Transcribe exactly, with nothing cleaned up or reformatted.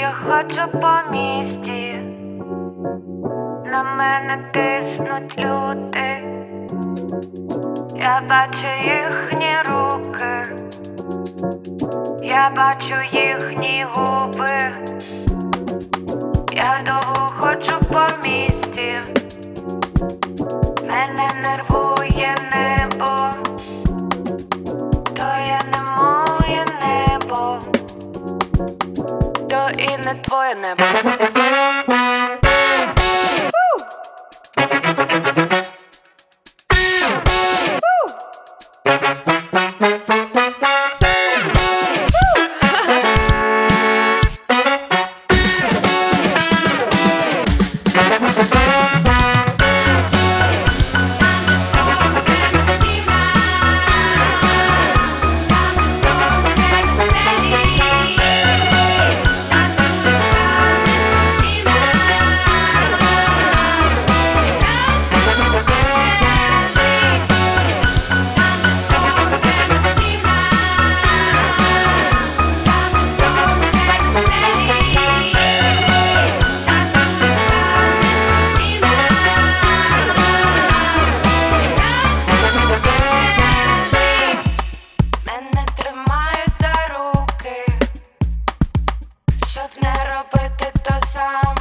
Я ходжу по місті, на мене тиснуть люди, я бачу їхні руки, я бачу їхні губи. Я довго ходжу по місті, мене нервує небо, то я не моє небо, то і не твоє небо. Щоб не робити то сам.